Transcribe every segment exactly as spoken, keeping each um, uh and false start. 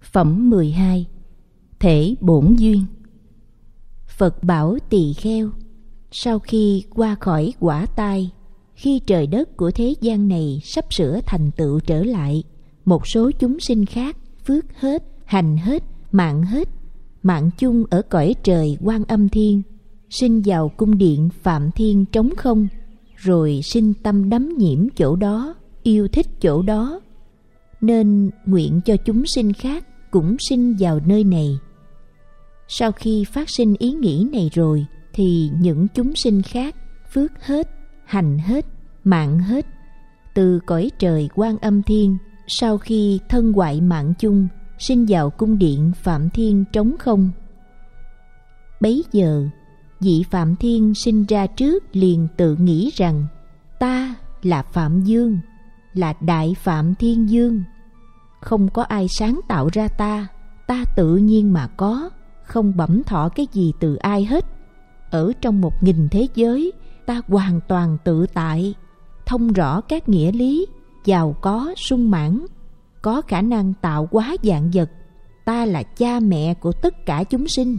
Phẩm mười hai. Thể bổn duyên. Phật bảo Tỳ Kheo, sau khi qua khỏi quả tai, khi trời đất của thế gian này sắp sửa thành tựu trở lại, một số chúng sinh khác phước hết, hành hết, mạng hết, mạng chung ở cõi trời Quan Âm Thiên, sinh vào cung điện Phạm Thiên trống không, rồi sinh tâm đắm nhiễm chỗ đó, yêu thích chỗ đó, nên nguyện cho chúng sinh khác cũng sinh vào nơi này. Sau khi phát sinh ý nghĩ này rồi, thì những chúng sinh khác phước hết, hành hết, mạng hết, từ cõi trời Quan Âm Thiên, sau khi thân hoại mạng chung, sinh vào cung điện Phạm Thiên trống không. Bấy giờ, vị Phạm Thiên sinh ra trước liền tự nghĩ rằng: ta là Phạm Dương, là Đại Phạm Thiên Dương. Không có ai sáng tạo ra ta, ta tự nhiên mà có, không bẩm thọ cái gì từ ai hết. Ở trong một nghìn thế giới, ta hoàn toàn tự tại, thông rõ các nghĩa lý, giàu có, sung mãn, có khả năng tạo hóa vạn vật. Ta là cha mẹ của tất cả chúng sinh.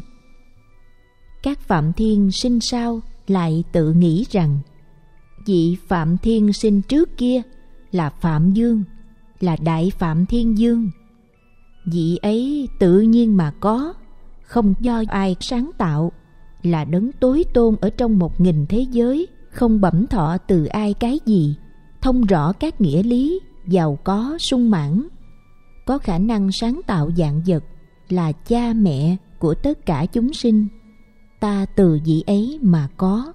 Các Phạm Thiên sinh sau lại tự nghĩ rằng: vị Phạm Thiên sinh trước kia là Phạm Dương, là Đại Phạm Thiên Dương. Vị ấy tự nhiên mà có, không do ai sáng tạo, là đấng tối tôn ở trong một nghìn thế giới, không bẩm thọ từ ai cái gì, thông rõ các nghĩa lý, giàu có, sung mãn, có khả năng sáng tạo vạn vật, là cha mẹ của tất cả chúng sinh. Ta từ vị ấy mà có.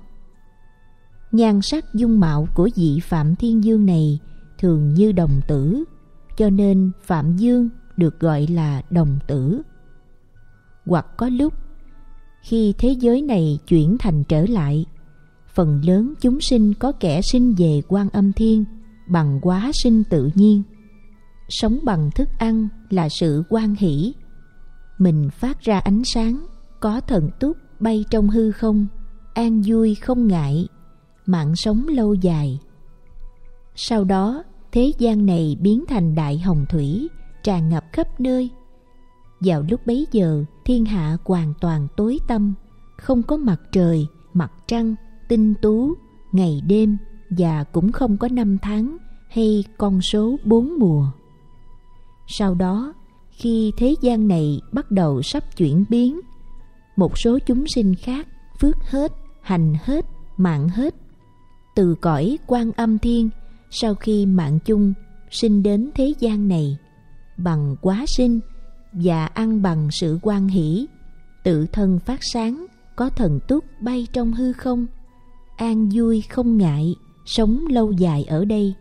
Nhan sắc dung mạo của vị Phạm Thiên Dương này thường như đồng tử, cho nên Phạm Dương được gọi là đồng tử. Hoặc có lúc, khi thế giới này chuyển thành trở lại, phần lớn chúng sinh có kẻ sinh về Quan Âm Thiên bằng hóa sinh tự nhiên. Sống bằng thức ăn là sự hoan hỷ. Mình phát ra ánh sáng, có thần túc bay trong hư không, an vui không ngại, mạng sống lâu dài. Sau đó, thế gian này biến thành đại hồng thủy, tràn ngập khắp nơi. Vào lúc bấy giờ, thiên hạ hoàn toàn tối tăm, không có mặt trời, mặt trăng, tinh tú, ngày đêm, và cũng không có năm tháng hay con số bốn mùa. Sau đó, khi thế gian này bắt đầu sắp chuyển biến, một số chúng sinh khác phước hết, hành hết, mạng hết, từ cõi Quan Âm Thiên, sau khi mạng chung sinh đến thế gian này, bằng hóa sinh và ăn bằng sự hoan hỷ, tự thân phát sáng, có thần túc bay trong hư không, an vui không ngại, sống lâu dài ở đây.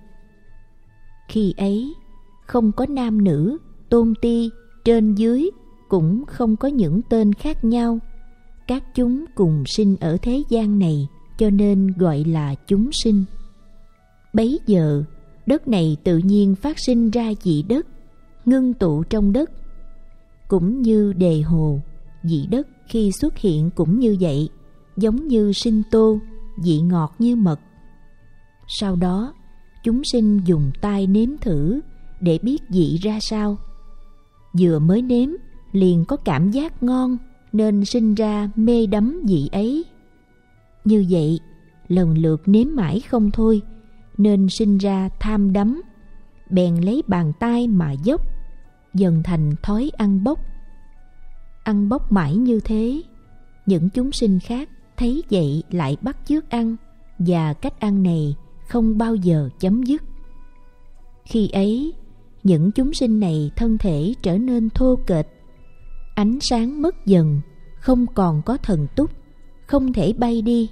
Khi ấy, không có nam nữ, tôn ti, trên dưới, cũng không có những tên khác nhau. Các chúng cùng sinh ở thế gian này, cho nên gọi là chúng sinh. Bấy giờ, đất này tự nhiên phát sinh ra vị đất, ngưng tụ trong đất. Cũng như đề hồ, vị đất khi xuất hiện cũng như vậy, giống như sinh tô, vị ngọt như mật. Sau đó, chúng sinh dùng tai nếm thử để biết vị ra sao. Vừa mới nếm, liền có cảm giác ngon, nên sinh ra mê đắm vị ấy. Như vậy, lần lượt nếm mãi không thôi, nên sinh ra tham đắm, bèn lấy bàn tay mà dốc, dần thành thói ăn bốc. Ăn bốc mãi như thế, những chúng sinh khác thấy vậy lại bắt chước ăn, và cách ăn này không bao giờ chấm dứt. Khi ấy, những chúng sinh này thân thể trở nên thô kệch, ánh sáng mất dần, không còn có thần túc, không thể bay đi.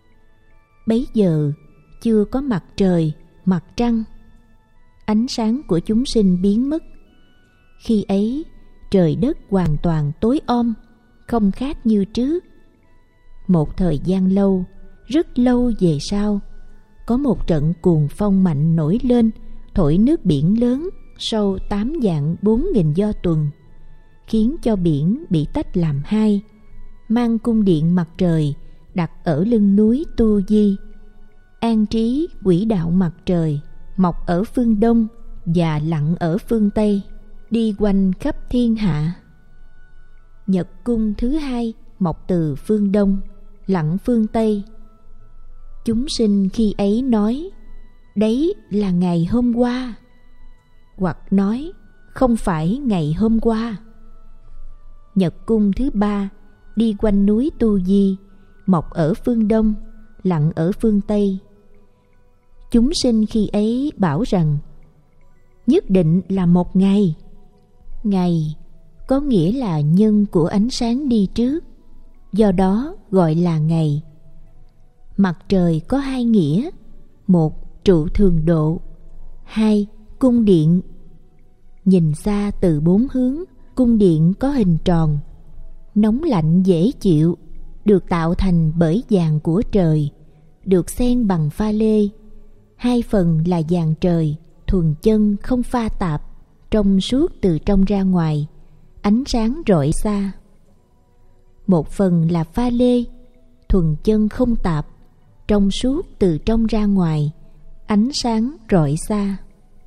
Bấy giờ, chưa có mặt trời, mặt trăng, ánh sáng của chúng sinh biến mất. Khi ấy, trời đất hoàn toàn tối om, không khác như trước. Một thời gian lâu, rất lâu về sau, có một trận cuồng phong mạnh nổi lên, thổi nước biển lớn, sâu tám vạn bốn nghìn do tuần, khiến cho biển bị tách làm hai, mang cung điện mặt trời đặt ở lưng núi Tu Di, an trí quỹ đạo mặt trời mọc ở phương đông và lặn ở phương tây. đi quanh khắp thiên hạ. Nhật cung thứ hai mọc từ phương Đông, lặn phương Tây. Chúng sinh khi ấy nói, đấy là ngày hôm qua, hoặc nói không phải ngày hôm qua. Nhật cung thứ ba đi quanh núi Tu Di, mọc ở phương Đông, lặn ở phương Tây. Chúng sinh khi ấy bảo rằng, nhất định là một ngày. Ngày có nghĩa là nhân của ánh sáng đi trước, do đó gọi là ngày. Mặt trời có hai nghĩa: một, trụ thường độ; hai, cung điện. Nhìn xa từ bốn hướng, cung điện có hình tròn, nóng lạnh dễ chịu, được tạo thành bởi vàng của trời, được xen bằng pha lê. Hai phần là vàng trời, thuần chân không pha tạp, trong suốt từ trong ra ngoài, ánh sáng rọi xa. Một phần là pha lê, thuần chân không tạp, trong suốt từ trong ra ngoài, ánh sáng rọi xa.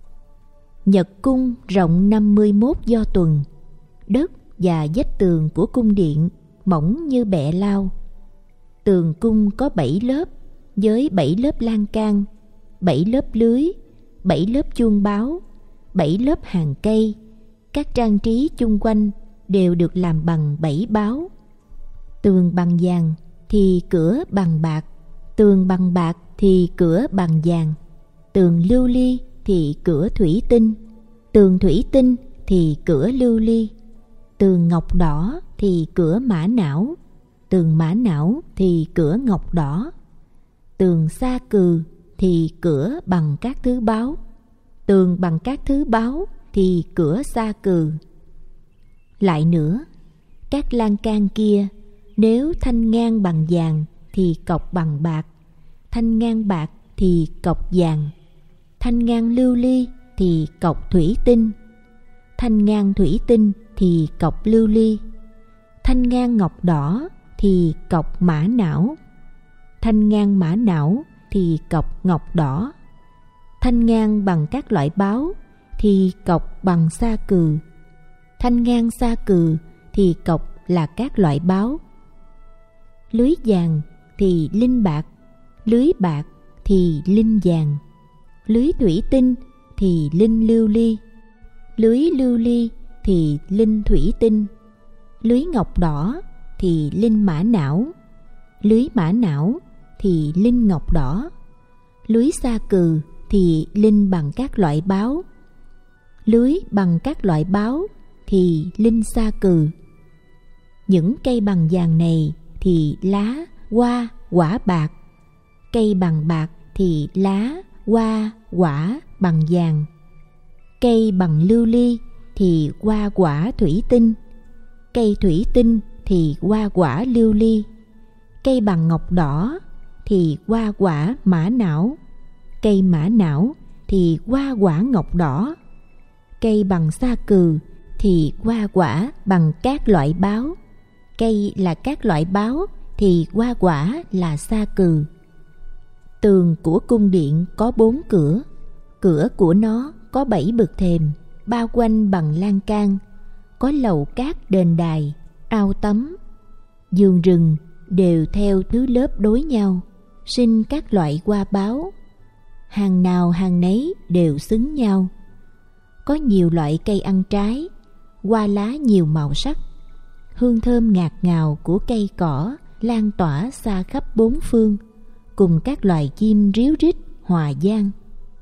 Nhật cung rộng năm mươi mốt do tuần. Đất và vách tường của cung điện mỏng như bẹ lao. Tường cung có bảy lớp, với bảy lớp lan can, bảy lớp lưới, bảy lớp chuông báo, bảy lớp hàng cây. Các trang trí chung quanh đều được làm bằng bảy báo. Tường bằng vàng thì cửa bằng bạc, tường bằng bạc thì cửa bằng vàng, tường lưu ly thì cửa thủy tinh, tường thủy tinh thì cửa lưu ly, tường ngọc đỏ thì cửa mã não, tường mã não thì cửa ngọc đỏ, tường sa cừ thì cửa bằng các thứ báo, tường bằng các thứ báo thì cửa sa cừ. Lại nữa, các lan can kia nếu thanh ngang bằng vàng thì cọc bằng bạc, thanh ngang bạc thì cọc vàng, thanh ngang lưu ly thì cọc thủy tinh, thanh ngang thủy tinh thì cọc lưu ly, thanh ngang ngọc đỏ thì cọc mã não, thanh ngang mã não thì cọc ngọc đỏ, thanh ngang bằng các loại báo thì cọc bằng sa cừ, thanh ngang sa cừ thì cọc là các loại báo. Lưới vàng thì linh bạc, lưới bạc thì linh vàng, lưới thủy tinh thì linh lưu ly, lưới lưu ly thì linh thủy tinh, lưới ngọc đỏ thì linh mã não, lưới mã não thì linh ngọc đỏ, lưới sa cừ thì linh bằng các loại báo, lưới bằng các loại báo thì linh sa cừ. Những cây bằng vàng này thì lá, hoa, quả bạc, cây bằng bạc thì lá, hoa, quả bằng vàng, cây bằng lưu ly thì hoa quả thủy tinh, cây thủy tinh thì hoa quả lưu ly, cây bằng ngọc đỏ thì hoa quả mã não, cây mã não thì hoa quả ngọc đỏ, cây bằng sa cừ thì hoa quả bằng các loại báo, cây là các loại báo thì hoa quả là sa cừ. Tường của cung điện có bốn cửa, cửa của nó có bảy bậc thềm, bao quanh bằng lan can, có lầu cát đền đài, ao tắm, vườn rừng đều theo thứ lớp đối nhau, sinh các loại hoa báo, hàng nào hàng nấy đều xứng nhau. Có nhiều loại cây ăn trái, hoa lá nhiều màu sắc, hương thơm ngạt ngào của cây cỏ lan tỏa xa khắp bốn phương, cùng các loài chim ríu rít hòa vang.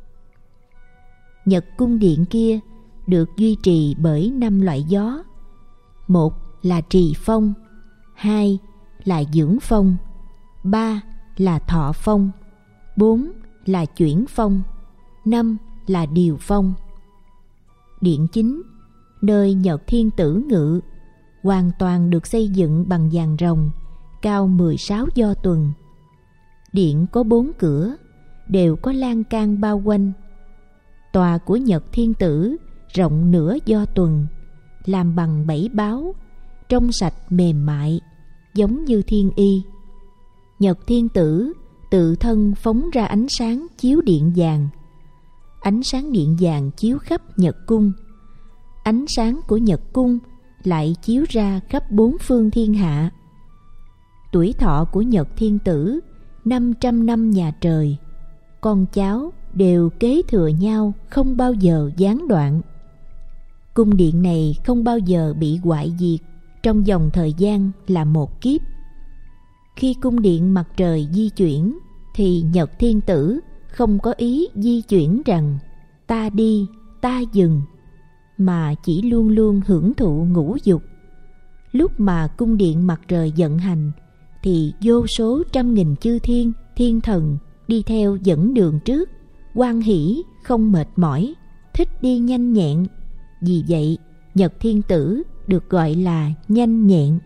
Nhật cung điện kia được duy trì bởi năm loại gió. Một là trì phong, hai là dưỡng phong, ba là thọ phong, bốn là chuyển phong, năm là điều phong. Điện chính, nơi Nhật Thiên Tử ngự, hoàn toàn được xây dựng bằng vàng rồng, cao mười sáu do tuần. Điện có bốn cửa, đều có lan can bao quanh. Tòa của Nhật Thiên Tử rộng nửa do tuần, làm bằng bảy báo, trong sạch mềm mại, giống như thiên y. Nhật Thiên Tử tự thân phóng ra ánh sáng chiếu điện vàng. Ánh sáng điện vàng chiếu khắp Nhật cung. ánh sáng của Nhật cung lại chiếu ra khắp bốn phương thiên hạ. Tuổi thọ của Nhật Thiên Tử năm trăm năm nhà trời, con cháu đều kế thừa nhau không bao giờ gián đoạn. Cung điện này không bao giờ bị hoại diệt trong vòng thời gian là một kiếp. Khi cung điện mặt trời di chuyển thì Nhật Thiên Tử không có ý di chuyển rằng ta đi, ta dừng, mà chỉ luôn luôn hưởng thụ ngũ dục. Lúc mà cung điện mặt trời vận hành thì vô số trăm nghìn chư thiên, thiên thần đi theo dẫn đường trước, hoan hỷ không mệt mỏi, thích đi nhanh nhẹn. Vì vậy Nhật Thiên Tử được gọi là nhanh nhẹn.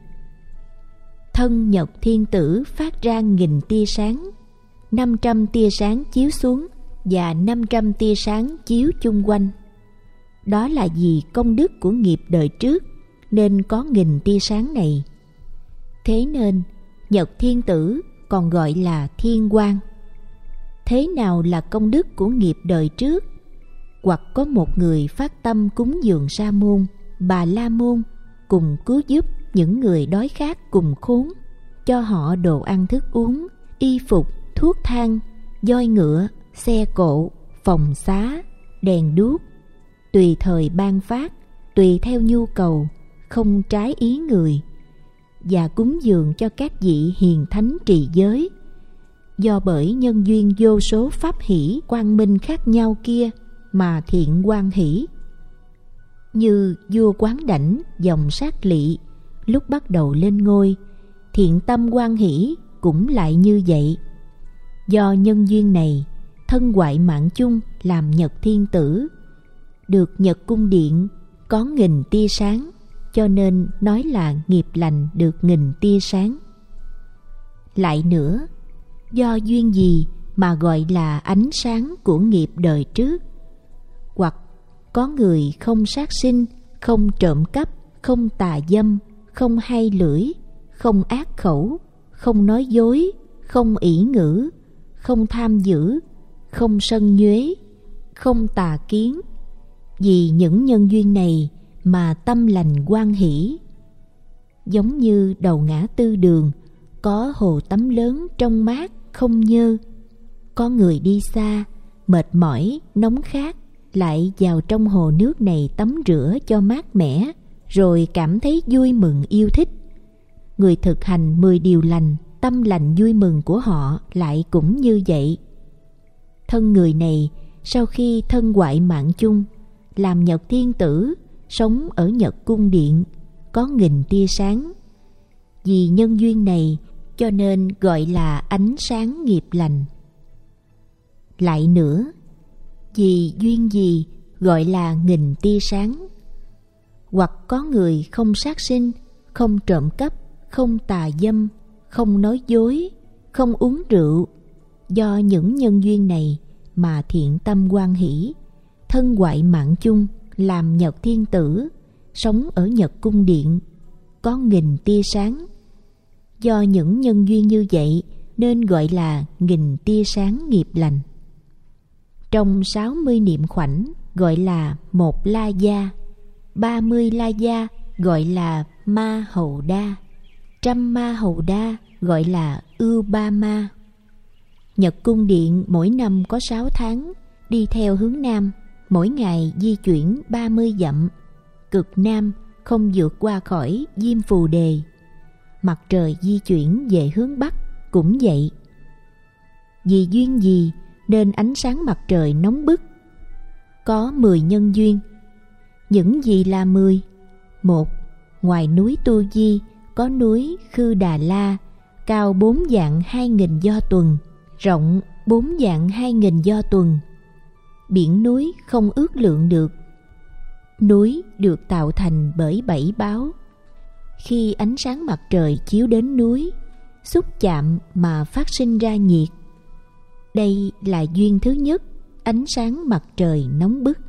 Thân Nhật Thiên Tử phát ra nghìn tia sáng, năm trăm tia sáng chiếu xuống và năm trăm tia sáng chiếu chung quanh. Đó là vì công đức của nghiệp đời trước nên có nghìn tia sáng này. Thế nên Nhật Thiên Tử còn gọi là thiên quang. Thế nào là công đức của nghiệp đời trước? Hoặc có một người phát tâm cúng dường Sa môn, Bà La môn, cùng cứu giúp những người đói khát cùng khốn, cho họ đồ ăn thức uống, y phục, thuốc thang, voi ngựa, xe cộ, phòng xá, đèn đuốc, tùy thời ban phát, tùy theo nhu cầu, không trái ý người, và cúng dường cho các vị hiền thánh trì giới. Do bởi nhân duyên vô số pháp hỷ quang minh khác nhau kia mà thiện hoan hỷ. Như vua Quán Đảnh dòng Sát Lị lúc bắt đầu lên ngôi, thiện tâm hoan hỷ cũng lại như vậy. Do nhân duyên này, thân Hoại Mạng Chung làm Nhật Thiên Tử, được Nhật Cung Điện có nghìn tia sáng, cho nên nói là nghiệp lành được nghìn tia sáng. Lại nữa, do duyên gì mà gọi là ánh sáng của nghiệp đời trước? Hoặc có người không sát sinh, không trộm cắp, không tà dâm, không hay lưỡi, không ác khẩu, không nói dối, không ỷ ngữ, không tham dữ, không sân nhuế, không tà kiến. Vì những nhân duyên này mà tâm lành hoan hỷ. Giống như đầu ngã tư đường có hồ tắm lớn trong mát không nhơ, có người đi xa mệt mỏi nóng khát lại vào trong hồ nước này tắm rửa cho mát mẻ, rồi cảm thấy vui mừng yêu thích. Người thực hành mười điều lành, tâm lành vui mừng của họ lại cũng như vậy. Thân người này sau khi thân Hoại Mạng Chung làm Nhật Thiên Tử, sống ở Nhật Cung Điện, có nghìn tia sáng. Vì nhân duyên này cho nên gọi là ánh sáng nghiệp lành. Lại nữa, vì duyên gì gọi là nghìn tia sáng? Hoặc có người không sát sinh, không trộm cắp, không tà dâm, không nói dối, không uống rượu. Do những nhân duyên này mà thiện tâm hoan hỷ, thân Hoại Mạng Chung làm Nhật Thiên Tử, sống ở Nhật Cung Điện, có nghìn tia sáng. Do những nhân duyên như vậy nên gọi là nghìn tia sáng nghiệp lành. Trong sáu mươi niệm khoảnh gọi là một la gia, ba mươi la gia gọi là ma hầu đa, trăm ma hầu đa gọi là ưu ba ma. Nhật Cung Điện mỗi năm có sáu tháng, đi theo hướng Nam, mỗi ngày di chuyển ba mươi dặm, cực Nam không vượt qua khỏi Diêm Phù Đề. Mặt trời di chuyển về hướng Bắc cũng vậy. Vì duyên gì nên ánh sáng mặt trời nóng bức? Có mười nhân duyên. Những gì là mười? Một, ngoài núi Tu Di có núi Khư Đà La, cao bốn vạn hai nghìn do tuần, rộng bốn vạn hai nghìn do tuần. Biển núi không ước lượng được. Núi được tạo thành bởi bảy báo. Khi ánh sáng mặt trời chiếu đến núi, xúc chạm mà phát sinh ra nhiệt. Đây là duyên thứ nhất, ánh sáng mặt trời nóng bức.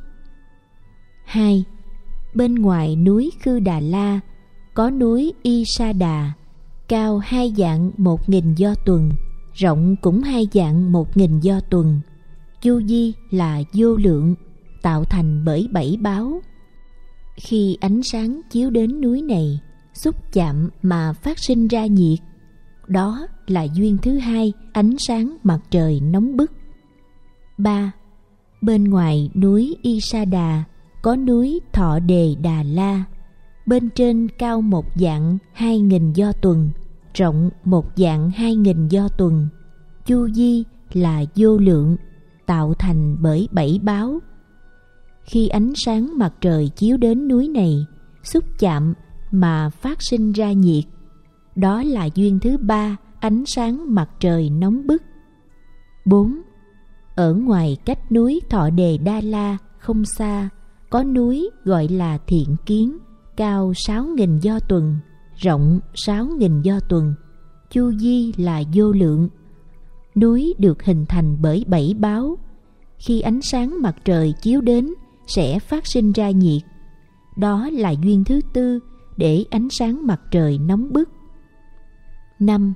Hai, bên ngoài núi Khư Đà La có núi Y Sa Đà, cao hai vạn một nghìn do tuần, rộng cũng hai vạn một nghìn do tuần. Chu vi là vô lượng, tạo thành bởi bảy báo. Khi ánh sáng chiếu đến núi này, xúc chạm mà phát sinh ra nhiệt, đó là duyên thứ hai, ánh sáng mặt trời nóng bức. ba. Bên ngoài núi Y Sa Đà có núi Thọ Đề Đà La. Bên trên cao một vạn hai nghìn do tuần, rộng một vạn hai nghìn do tuần. Chu vi là vô lượng, tạo thành bởi bảy báo. Khi ánh sáng mặt trời chiếu đến núi này, xúc chạm mà phát sinh ra nhiệt, đó là duyên thứ ba, ánh sáng mặt trời nóng bức. bốn. Ở ngoài cách núi Thọ Đề Đa La không xa, có núi gọi là Thiện Kiến, cao sáu nghìn do tuần, rộng sáu nghìn do tuần. Chu vi là vô lượng. Núi được hình thành bởi bảy báo. Khi ánh sáng mặt trời chiếu đến sẽ phát sinh ra nhiệt. Đó là duyên thứ tư để ánh sáng mặt trời nóng bức. năm.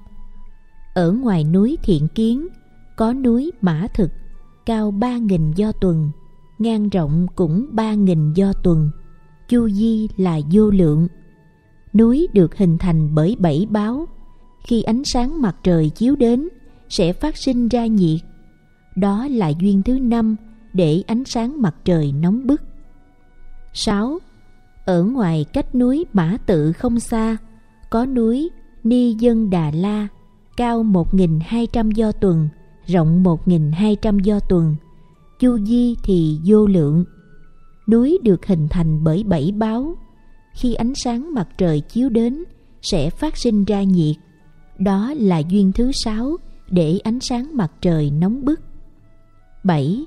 Ở ngoài núi Thiện Kiến có núi Mã Thực, cao ba nghìn do tuần, ngang rộng cũng ba nghìn do tuần. Chu vi là vô lượng. Núi được hình thành bởi bảy báo. Khi ánh sáng mặt trời chiếu đến sẽ phát sinh ra nhiệt. Đó là duyên thứ năm để ánh sáng mặt trời nóng bức. sáu. Ở ngoài cách núi Mã Tự không xa, có núi Ni Dân Đà La, cao một nghìn hai trăm do tuần, rộng một nghìn hai trăm do tuần. Chu vi thì vô lượng. Núi được hình thành bởi bảy báo. Khi ánh sáng mặt trời chiếu đến sẽ phát sinh ra nhiệt. Đó là duyên thứ sáu để ánh sáng mặt trời nóng bức. bảy.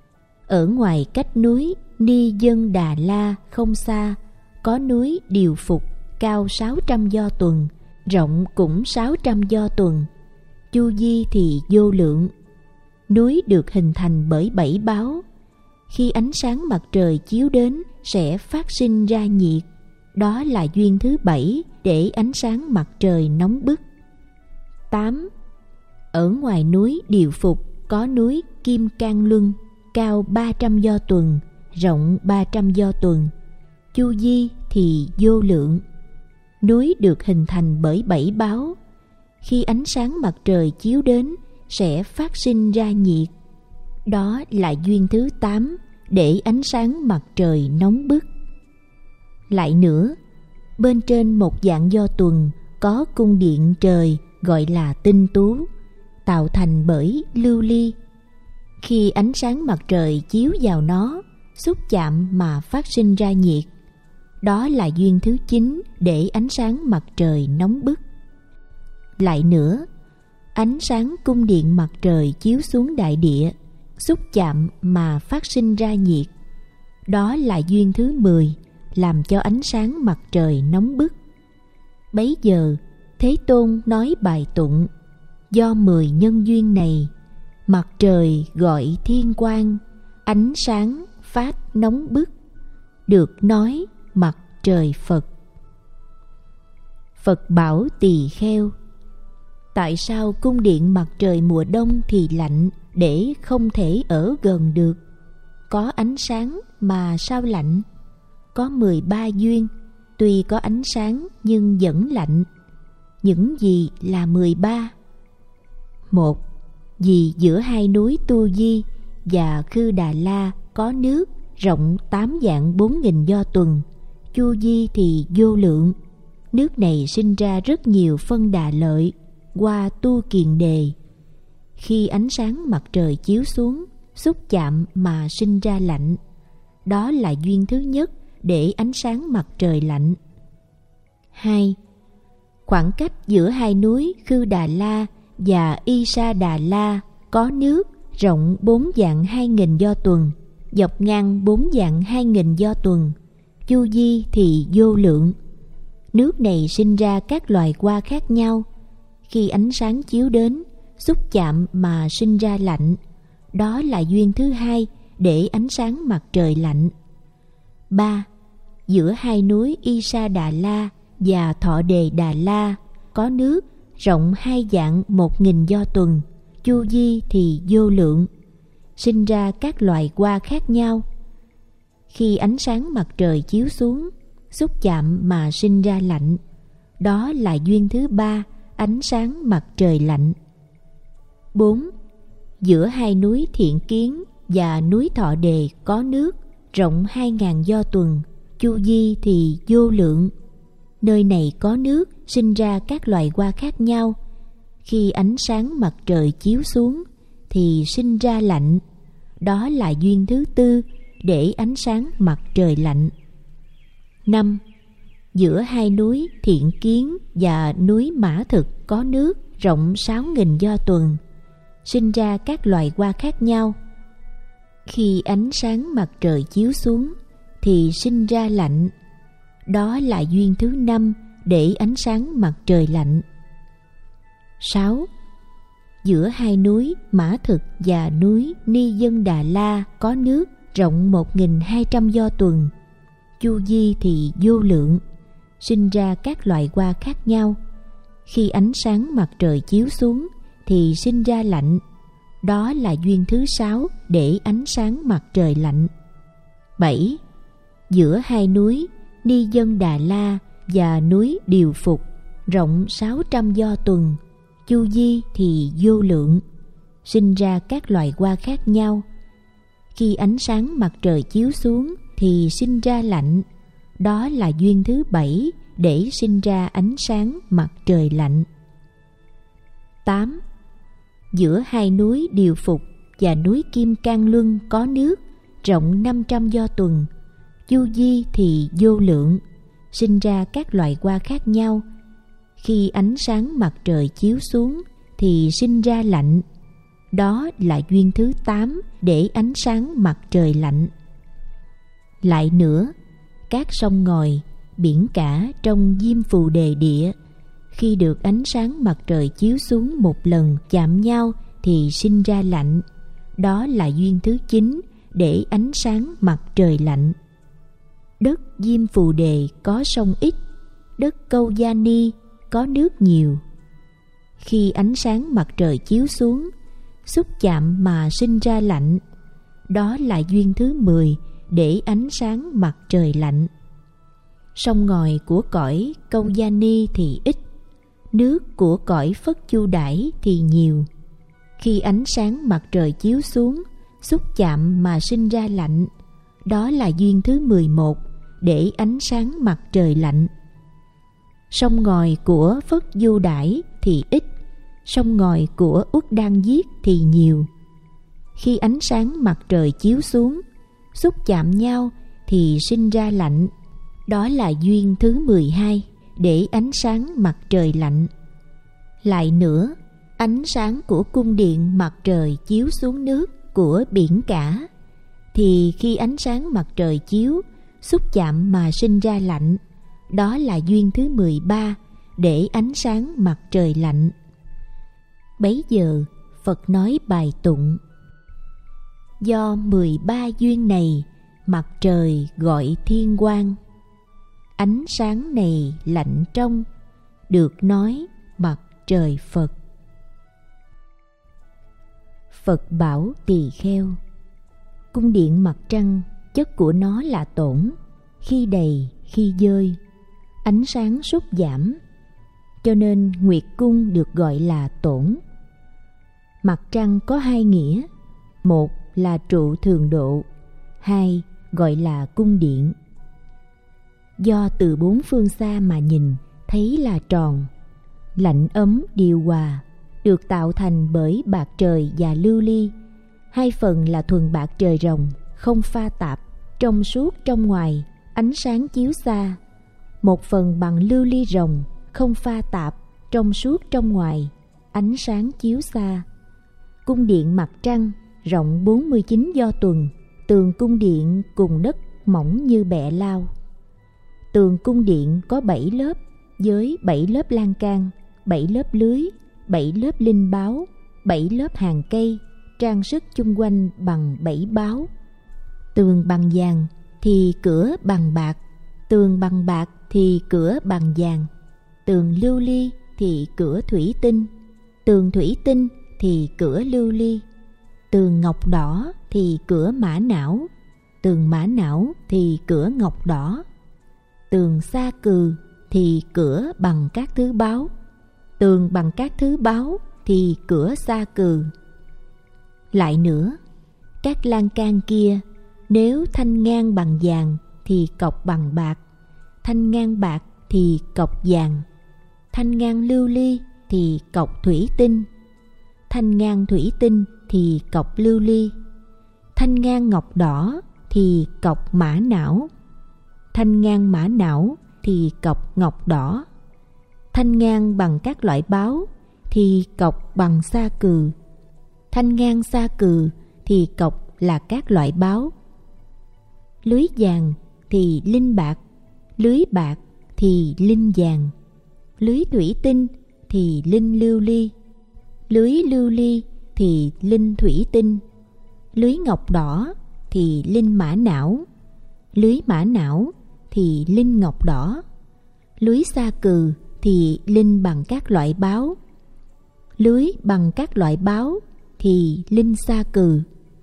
Ở ngoài cách núi Ni Dân Đà La không xa, có núi Điều Phục, cao sáu trăm do tuần, rộng cũng sáu trăm do tuần. Chu vi thì vô lượng. Núi được hình thành bởi bảy báo. Khi ánh sáng mặt trời chiếu đến sẽ phát sinh ra nhiệt. Đó là duyên thứ bảy để ánh sáng mặt trời nóng bức. tám. Ở ngoài núi Điều Phục có núi Kim Cang Luân, cao ba trăm do tuần, rộng ba trăm do tuần. Chu vi thì vô lượng. Núi được hình thành bởi bảy báo. Khi ánh sáng mặt trời chiếu đến sẽ phát sinh ra nhiệt. Đó là duyên thứ tám để ánh sáng mặt trời nóng bức. Lại nữa, bên trên một vạn do tuần có cung điện trời gọi là Tinh Tú, tạo thành bởi lưu ly. Khi ánh sáng mặt trời chiếu vào nó, xúc chạm mà phát sinh ra nhiệt. Đó là duyên thứ chín để ánh sáng mặt trời nóng bức. Lại nữa, ánh sáng cung điện mặt trời chiếu xuống đại địa, xúc chạm mà phát sinh ra nhiệt. Đó là duyên thứ mười, làm cho ánh sáng mặt trời nóng bức. Bấy giờ, Thế Tôn nói bài tụng: do mười nhân duyên này, mặt trời gọi thiên quang, ánh sáng phát nóng bức, được nói mặt trời Phật. Phật bảo Tỳ Kheo: tại sao cung điện mặt trời mùa đông thì lạnh để không thể ở gần được? Có ánh sáng mà sao lạnh? Có mười ba duyên, tuy có ánh sáng nhưng vẫn lạnh. Những gì là mười ba? Một, vì giữa hai núi Tu Di và Khư Đà La có nước rộng tám vạn bốn nghìn do tuần, chu vi thì vô lượng. Nước này sinh ra rất nhiều phân đà lợi qua Tu Kiền Đề. Khi ánh sáng mặt trời chiếu xuống, xúc chạm mà sinh ra lạnh. Đó là duyên thứ nhất để ánh sáng mặt trời lạnh. Hai, khoảng cách giữa hai núi Khư Đà La và Y Sa Đà La có nước rộng bốn vạn hai nghìn do tuần, dọc ngang bốn vạn hai nghìn do tuần, chu vi thì vô lượng. Nước này sinh ra các loài hoa khác nhau. Khi ánh sáng chiếu đến, xúc chạm mà sinh ra lạnh. Đó là duyên thứ hai để ánh sáng mặt trời lạnh. Ba, giữa hai núi Y Sa Đà La và Thọ Đề Đà La có nước rộng hai vạn một nghìn do tuần, chu vi thì vô lượng. Sinh ra các loài hoa khác nhau. Khi ánh sáng mặt trời chiếu xuống, xúc chạm mà sinh ra lạnh, đó là duyên thứ ba, ánh sáng mặt trời lạnh. Bốn. Giữa hai núi Thiện Kiến và núi Thọ Đề có nước, rộng hai ngàn do tuần, chu vi thì vô lượng. Nơi này có nước, sinh ra các loài hoa khác nhau. Khi ánh sáng mặt trời chiếu xuống thì sinh ra lạnh, đó là duyên thứ tư, để ánh sáng mặt trời lạnh. Năm. Giữa hai núi Thiện Kiến và núi Mã Thực có nước, rộng sáu nghìn do tuần, sinh ra các loài hoa khác nhau. Khi ánh sáng mặt trời chiếu xuống thì sinh ra lạnh, đó là duyên thứ năm, để ánh sáng mặt trời lạnh. Sáu. Giữa hai núi Mã Thực và núi Ni Dân Đà La có nước, rộng một nghìn hai trăm do tuần, chu vi thì vô lượng, sinh ra các loại hoa khác nhau. Khi ánh sáng mặt trời chiếu xuống thì sinh ra lạnh, đó là duyên thứ sáu, để ánh sáng mặt trời lạnh. Bảy. Giữa hai núi Ni Dân Đà La và núi Điều Phục, rộng sáu trăm do tuần, chu vi thì vô lượng, sinh ra các loài hoa khác nhau. Khi ánh sáng mặt trời chiếu xuống thì sinh ra lạnh, đó là duyên thứ bảy, để sinh ra ánh sáng mặt trời lạnh. Tám. Giữa hai núi Điều Phục và núi Kim Cang Luân có nước, rộng năm trăm do tuần, chu vi thì vô lượng, sinh ra các loài hoa khác nhau. Khi ánh sáng mặt trời chiếu xuống thì sinh ra lạnh, đó là duyên thứ tám, để ánh sáng mặt trời lạnh. Lại nữa, các sông ngòi, biển cả trong Diêm Phù Đề Địa, khi được ánh sáng mặt trời chiếu xuống một lần chạm nhau thì sinh ra lạnh, đó là duyên thứ chín, để ánh sáng mặt trời lạnh. Đất Diêm Phù Đề có sông ít, đất Câu Gia Ni có nước nhiều. Khi ánh sáng mặt trời chiếu xuống, xúc chạm mà sinh ra lạnh, đó là duyên thứ mười, để ánh sáng mặt trời lạnh. Sông ngòi của cõi Câu Gia Ni thì ít, nước của cõi Phất Chu Đãi thì nhiều. Khi ánh sáng mặt trời chiếu xuống, xúc chạm mà sinh ra lạnh, đó là duyên thứ mười một, để ánh sáng mặt trời lạnh. Sông ngòi của Phất Du Đãi thì ít, sông ngòi của Uất Đan Giết thì nhiều. Khi ánh sáng mặt trời chiếu xuống, xúc chạm nhau thì sinh ra lạnh, đó là duyên thứ mười hai, để ánh sáng mặt trời lạnh. Lại nữa, ánh sáng của cung điện mặt trời chiếu xuống nước của biển cả, thì khi ánh sáng mặt trời chiếu, xúc chạm mà sinh ra lạnh, đó là duyên thứ mười ba, để ánh sáng mặt trời lạnh. Bấy giờ Phật nói bài tụng: do mười ba duyên này, mặt trời gọi thiên quang. Ánh sáng này lạnh trong, được nói mặt trời Phật. Phật bảo Tỳ Kheo: cung điện mặt trăng, chất của nó là tổn, khi đầy khi dơi, ánh sáng sút giảm, cho nên Nguyệt Cung được gọi là tổn. Mặt trăng có hai nghĩa: một là trụ thường độ, hai gọi là cung điện. Do từ bốn phương xa mà nhìn thấy là tròn, lạnh ấm điều hòa, được tạo thành bởi bạc trời và lưu ly. Hai phần là thuần bạc trời rồng, không pha tạp, trong suốt trong ngoài, ánh sáng chiếu xa. Một phần bằng lưu ly rồng, không pha tạp, trong suốt trong ngoài, ánh sáng chiếu xa. Cung điện mặt trăng rộng bốn mươi chín do tuần, tường cung điện cùng đất mỏng như bẹ lao. Tường cung điện có bảy lớp, với bảy lớp lan can, bảy lớp lưới, bảy lớp linh báo, bảy lớp hàng cây, trang sức chung quanh bằng bảy báo. Tường bằng vàng thì cửa bằng bạc, tường bằng bạc thì cửa bằng vàng, tường lưu ly thì cửa thủy tinh, tường thủy tinh thì cửa lưu ly, tường ngọc đỏ thì cửa mã não, tường mã não thì cửa ngọc đỏ. Tường sa cừ thì cửa bằng các thứ báu. Tường bằng các thứ báu thì cửa sa cừ. Lại nữa, các lan can kia nếu thanh ngang bằng vàng thì cọc bằng bạc, thanh ngang bạc thì cọc vàng, thanh ngang lưu ly thì cọc thủy tinh, thanh ngang thủy tinh thì cọc lưu ly, thanh ngang ngọc đỏ thì cọc mã não, thanh ngang mã não thì cọc ngọc đỏ, thanh ngang bằng các loại báu thì cọc bằng sa cừ, thanh ngang sa cừ thì cọc là các loại báu. Lưới vàng thì linh bạc, lưới bạc thì linh vàng, lưới thủy tinh thì linh lưu ly, lưới lưu ly thì linh thủy tinh, lưới ngọc đỏ thì linh mã não, lưới mã não thì linh ngọc đỏ, lưới sa cừ thì linh bằng các loại báu, lưới bằng các loại báu thì linh sa cừ.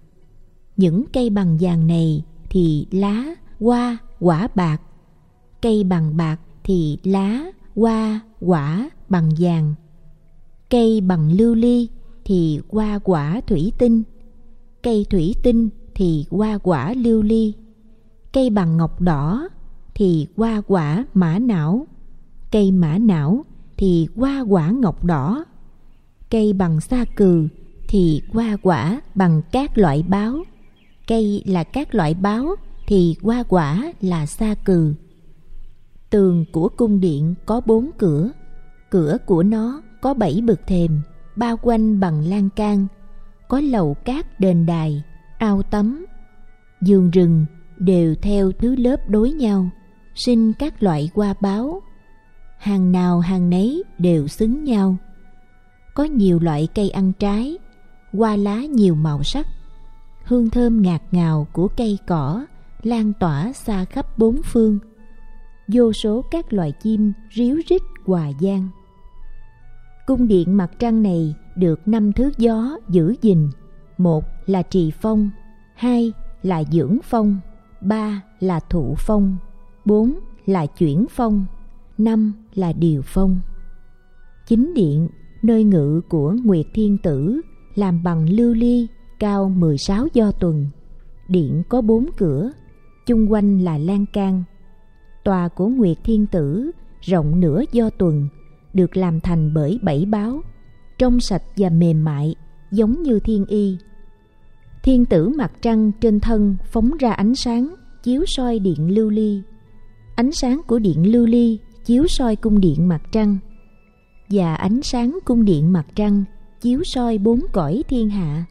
Những cây bằng vàng này thì lá, hoa, quả bạc, cây bằng bạc thì lá, hoa, quả bằng vàng, cây bằng lưu ly thì hoa quả thủy tinh, cây thủy tinh thì hoa quả lưu ly, cây bằng ngọc đỏ thì hoa quả mã não, cây mã não thì hoa quả ngọc đỏ, cây bằng sa cừ thì hoa quả bằng các loại báu, cây là các loại báu thì hoa quả là sa cừ. Tường của cung điện có bốn cửa, cửa của nó có bảy bậc thềm, bao quanh bằng lan can, có lầu cát đền đài, ao tắm, vườn rừng đều theo thứ lớp đối nhau, sinh các loại hoa báu, hàng nào hàng nấy đều xứng nhau. Có nhiều loại cây ăn trái, hoa lá nhiều màu sắc, hương thơm ngạt ngào của cây cỏ lan tỏa xa khắp bốn phương, vô số các loài chim ríu rít hòa vang. Cung điện mặt trăng này được năm thứ gió giữ gìn: một là trì phong, hai là dưỡng phong, ba là thụ phong, bốn là chuyển phong, năm là điều phong. Chính điện, nơi ngự của Nguyệt Thiên Tử, làm bằng lưu ly, cao mười sáu do tuần. Điện có bốn cửa, chung quanh là lan can. Tòa của Nguyệt Thiên Tử rộng nửa do tuần, được làm thành bởi bảy báu, trong sạch và mềm mại, giống như thiên y. Thiên tử mặt trăng trên thân phóng ra ánh sáng, chiếu soi điện lưu ly. Ánh sáng của điện lưu ly chiếu soi cung điện mặt trăng, và ánh sáng cung điện mặt trăng chiếu soi bốn cõi thiên hạ.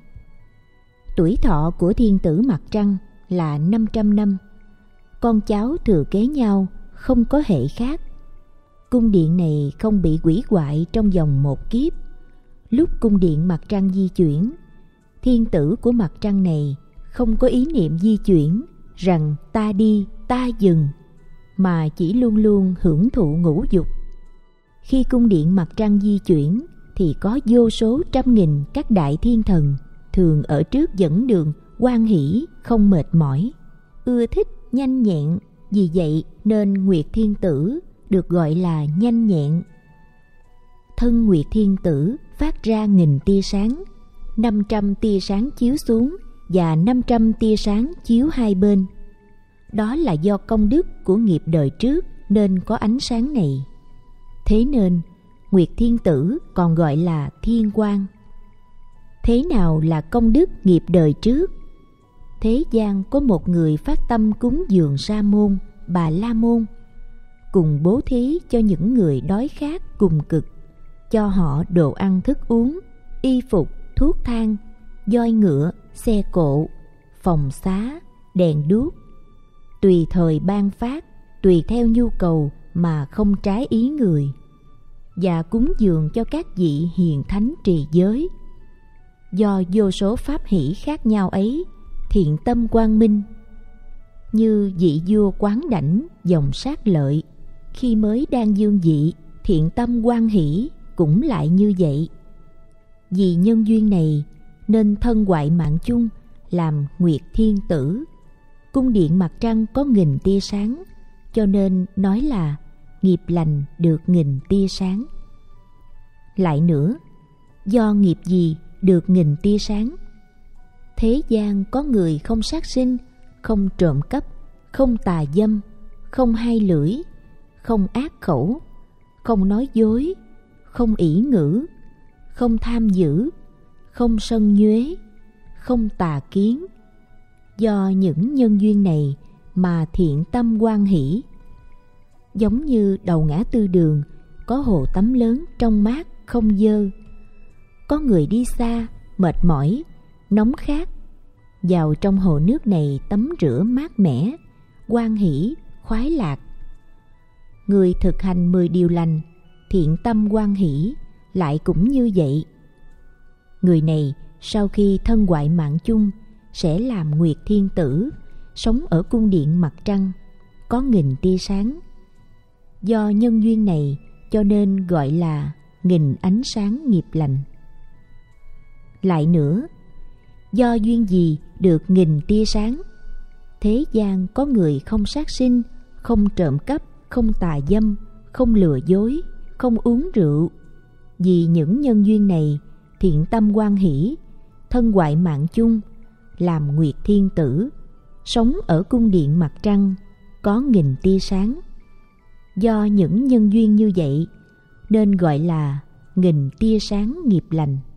Tuổi thọ của thiên tử mặt trăng là năm trăm năm. Con cháu thừa kế nhau, không có hệ khác. Cung điện này không bị hủy hoại trong vòng một kiếp. Lúc cung điện mặt trăng di chuyển, thiên tử của mặt trăng này không có ý niệm di chuyển rằng ta đi, ta dừng, mà chỉ luôn luôn hưởng thụ ngũ dục. Khi cung điện mặt trăng di chuyển thì có vô số trăm nghìn các đại thiên thần thường ở trước dẫn đường, hoan hỷ không mệt mỏi, ưa thích nhanh nhẹn. Vì vậy nên Nguyệt Thiên Tử được gọi là nhanh nhẹn. Thân Nguyệt Thiên Tử phát ra nghìn tia sáng, năm trăm tia sáng chiếu xuống và năm trăm tia sáng chiếu hai bên. Đó là do công đức của nghiệp đời trước nên có ánh sáng này. Thế nên Nguyệt Thiên Tử còn gọi là thiên quang. Thế nào là công đức nghiệp đời trước? Thế gian có một người phát tâm cúng dường Sa môn, Bà La môn, cùng bố thí cho những người đói khát cùng cực, cho họ đồ ăn thức uống, y phục, thuốc thang, voi ngựa, xe cộ, phòng xá, đèn đuốc, tùy thời ban phát, tùy theo nhu cầu mà không trái ý người, và cúng dường cho các vị hiền thánh trì giới. Do vô số pháp hỷ khác nhau ấy, thiện tâm quang minh. Như vị vua Quán Đảnh dòng Sát Lợi, khi mới đang dương vị, thiện tâm hoan hỷ cũng lại như vậy. Vì nhân duyên này nên thân hoại mạng chung làm Nguyệt Thiên Tử. cung điện mặt trăng có nghìn tia sáng, cho nên nói là nghiệp lành được nghìn tia sáng. Lại nữa, do nghiệp gì được nghìn tia sáng? Thế gian có người không sát sinh, không trộm cắp, không tà dâm, không hai lưỡi, không ác khẩu, không nói dối, không ỷ ngữ, không tham dữ, không sân nhuế, không tà kiến. Do những nhân duyên này mà thiện tâm hoan hỷ. Giống như đầu ngã tư đường có hồ tắm lớn trong mát không dơ. Có người đi xa, mệt mỏi, nóng khát, vào trong hồ nước này tắm rửa mát mẻ, hoan hỷ, khoái lạc. Người thực hành mười điều lành, thiện tâm hoan hỷ lại cũng như vậy. Người này sau khi thân hoại mạng chung sẽ làm nguyệt thiên tử, sống ở cung điện mặt trăng, có nghìn tia sáng. Do nhân duyên này cho nên gọi là nghìn ánh sáng nghiệp lành. Lại nữa, do duyên gì được nghìn tia sáng? Thế gian có người không sát sinh, không trộm cắp, không tà dâm, không lừa dối, không uống rượu. Vì những nhân duyên này, thiện tâm hoan hỷ, thân hoại mạng chung, làm nguyệt thiên tử, sống ở cung điện mặt trăng, có nghìn tia sáng. Do những nhân duyên như vậy nên gọi là nghìn tia sáng nghiệp lành.